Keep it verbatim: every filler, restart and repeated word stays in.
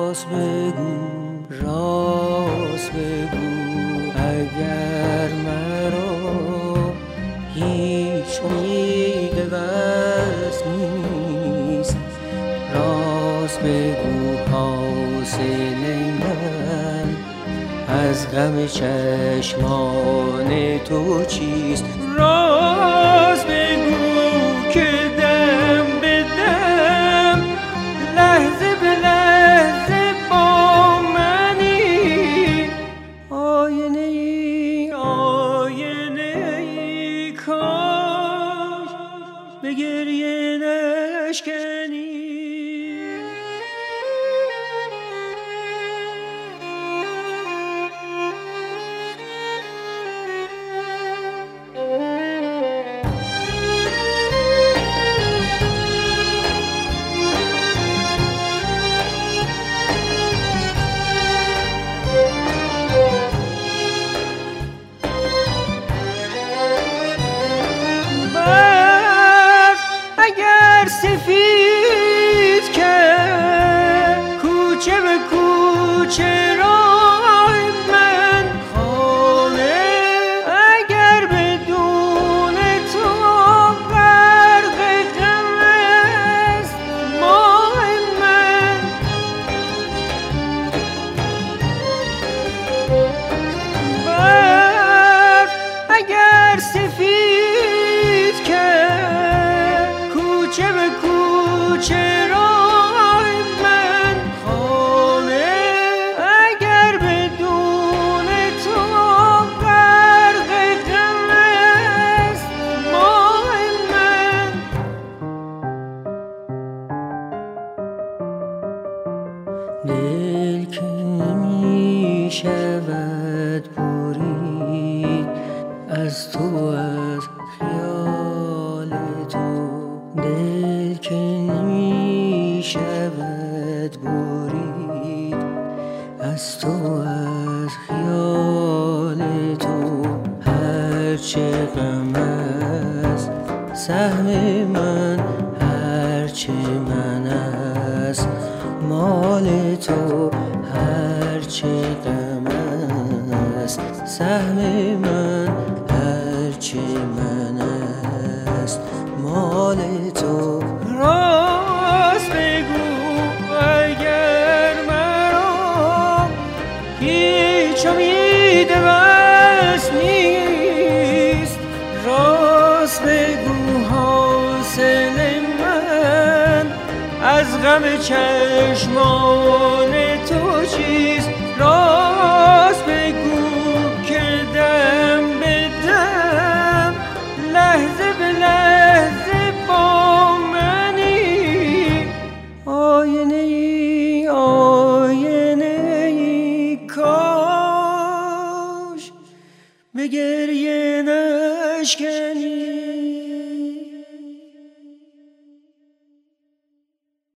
راست بگو راست بگو اگر مرا هیچ امید بس نیست. راست بگو حاصل من از غم چشمان تو چیست. راست بگو که دم به دم لحظه به لحظه با منی. آینه ای آینه ای کاش به گریه نشکنی. سفید که کوچه به کوچه راه من خانه، اگر بدون تو غرق غم است ماه من. برف اگر سفید که کوچه به کوچه راه من خانه، اگر بدون تو غرق غم است ماه من. دل که می شود برید از تو از خیال تو، دل که نمی شود برید از تو از خیال تو. هرچه غم است سهم من، هرچه من است مال تو. هرچه غم است سهم من، هرچه من است مال تو. راست بگو اگر مرا هیچ امید بس نیست. راست بگو حاصل من از غم چشمان تو چیست. راست بگو که دم به دم لحظه به لحظه با منی. آینه ای آینه ای کاش به گریه نشکنی.